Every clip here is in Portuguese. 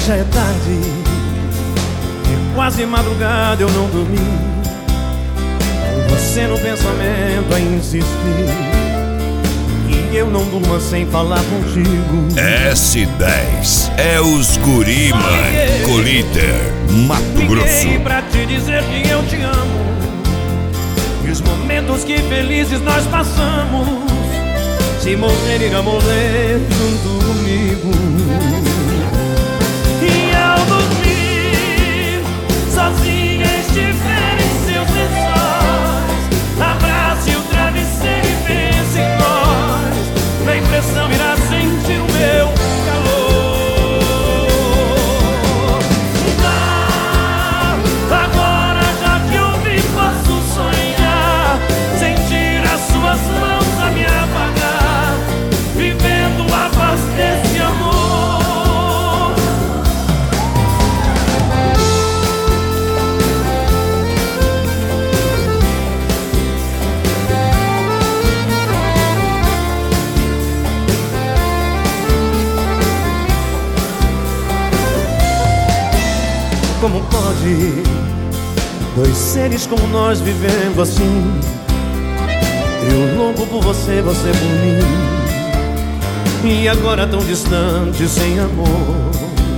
já é tarde e quase madrugada eu não dormi. Você no pensamento a insistir que eu não durma sem falar contigo. S10 é os guri, mãe. Colíder, Mato Grosso. Liguei pra te dizer que eu te amo e os momentos que felizes nós passamos. Se morrer, irá morrer junto comigo. E ao dormir, sozinha estiver em seus lençóis, abrace o travesseiro e pense em nós. Na impressão irá sentir o meu calor. Agora já te ouvi, posso sonhar, sentir as suas mãos a me apagar, vivendo a paz desse amor. Como pode dois seres como nós vivendo assim? Eu louco por você, você por mim, e agora tão distante, sem amor.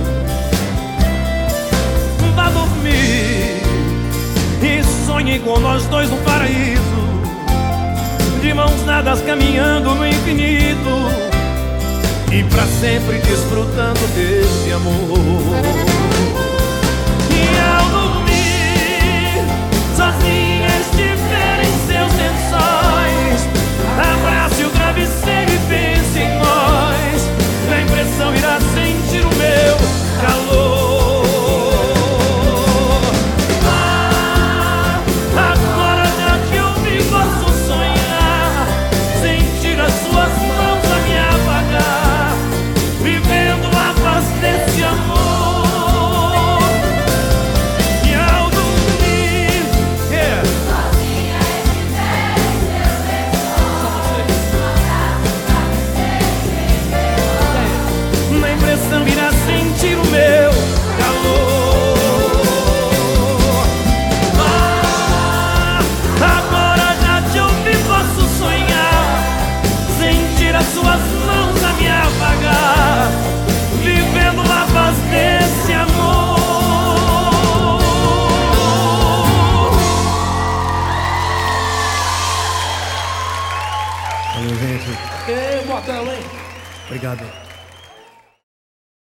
Vá dormir e sonhe com nós dois no paraíso, de mãos dadas caminhando no infinito, e pra sempre desfrutando desse amor. E ao dormir, sozinha estiver em seus lençóis, abrace o travesseiro e pense em nós. Na impressão irá sentir o meu calor. Agora já te ouvi, posso sonhar, sentir as suas mãos a me apagar, vivendo a paz desse amor. Irá sentir o meu calor. Agora já te ouvi, posso sonhar, sentir as suas mãos a me apagar, vivendo a paz desse amor. Valeu, gente. Ei, botão, hein? Obrigado.